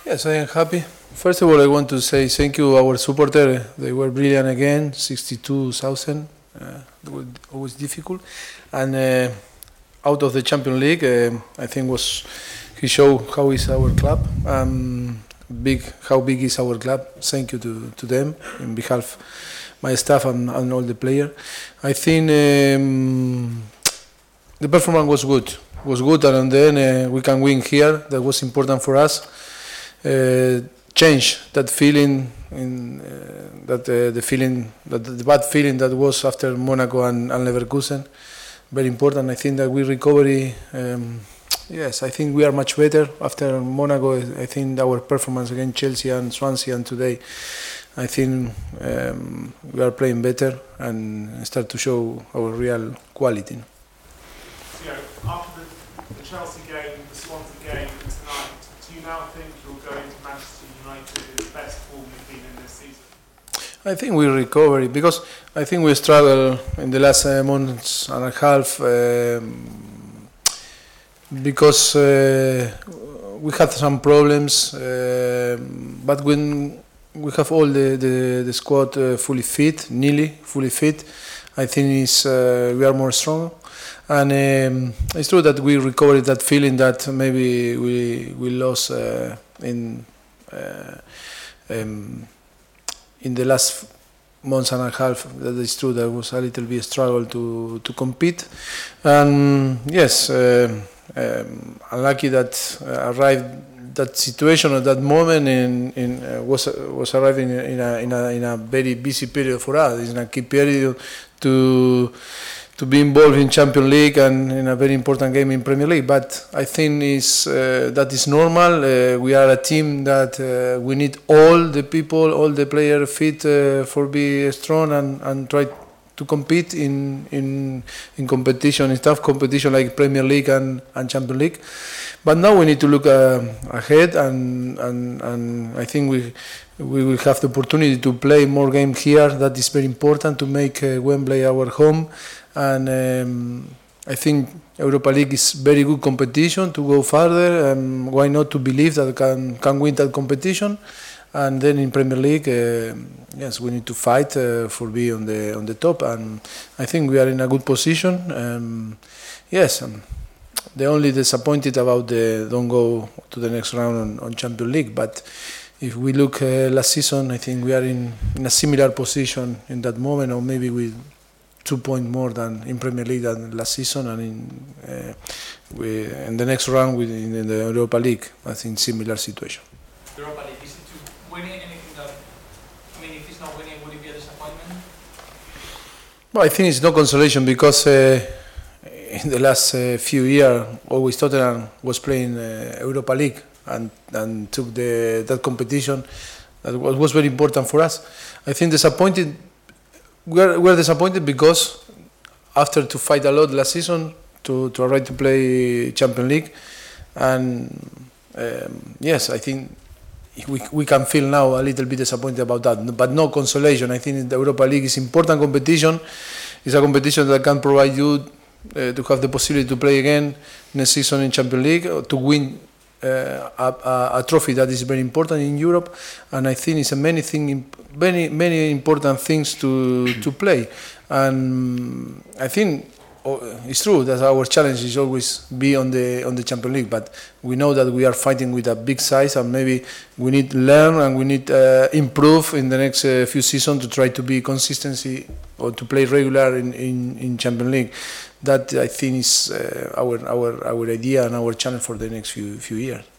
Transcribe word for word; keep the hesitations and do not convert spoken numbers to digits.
Yes, I am happy. First of all, I want to say thank you our supporters. They were brilliant again, sixty-two thousand. Uh, it was always difficult. And uh, out of the Champions League, uh, I think was he showed how is our club, um, big how big is our club. Thank you to, to them in behalf my staff and, and all the players. I think um, the performance was good. Was good, and then uh, we can win here. That was important for us. Uh, change that feeling in uh, that uh, the feeling that the bad feeling that was after Monaco and, and Leverkusen. Very important. I think that we recovery. Um, yes, I think we are much better after Monaco. I think our performance against Chelsea and Swansea and today, I think um, we are playing better and start to show our real quality. So, after the, the Chelsea game, the Swansea game tonight, do you now think you'll go into Manchester United in the best form you've been in this season? I think we recover because I think we struggled in the last uh, months and a half um, because uh, we had some problems, uh, but when we have all the, the, the squad uh, fully fit, nearly fully fit, I think it's, uh, we are more strong. And um, it's true that we recovered that feeling that maybe we we lost uh, in uh, um, in the last months and a half. That is true. There was a little bit struggle to to compete, and yes, uh, um, unlucky that uh, arrived that situation at that moment in, in uh, was was arriving in a, in a in a very busy period for us. It's a key period to. to be involved in Champions League and in a very important game in Premier League. But I think is uh, that is normal. Uh, we are a team that uh, we need all the people, all the players fit uh, for be strong and, and try to compete in in in competition, in tough competition like Premier League and, and Champions League. But now we need to look uh, ahead, and, and and I think we we will have the opportunity to play more games here. That is very important to make uh, Wembley our home. And um, I think Europa League is very good competition to go further. Um, why not to believe that can can win that competition? And then in Premier League, uh, yes, we need to fight uh, for be on the on the top. And I think we are in a good position. Um, yes, um, the only disappointed about the don't go to the next round on, on Champions League. But if we look uh, last season, I think we are in, in a similar position in that moment, or maybe with two points more than in Premier League than last season, and in uh, we, in the next round with, in the Europa League, I think similar situation. The Europa League, is it to win it? Anything that, I mean, if it's not winning, would it be a disappointment? Well, I think it's no consolation because uh, in the last uh, few years, always Tottenham was playing uh, Europa League and and took the that competition that was, was very important for us. I think disappointed. We're, we're disappointed because after to fight a lot last season to, to arrive to play Champions League, and um, yes, I think we, we can feel now a little bit disappointed about that, but no consolation. I think the Europa League is important competition. It's a competition that can provide you uh, to have the possibility to play again next season in Champions League, or to win Uh, a, a, a trophy that is very important in Europe, and I think it's a many thing, many many important things to to play, and I think oh, it's true that our challenge is always be on the on the Champions League, but we know that we are fighting with a big size, and maybe we need to learn and we need uh, improve in the next uh, few seasons to try to be consistency or to play regular in, in, in Champions League. That I think is uh, our our our idea and our challenge for the next few few years.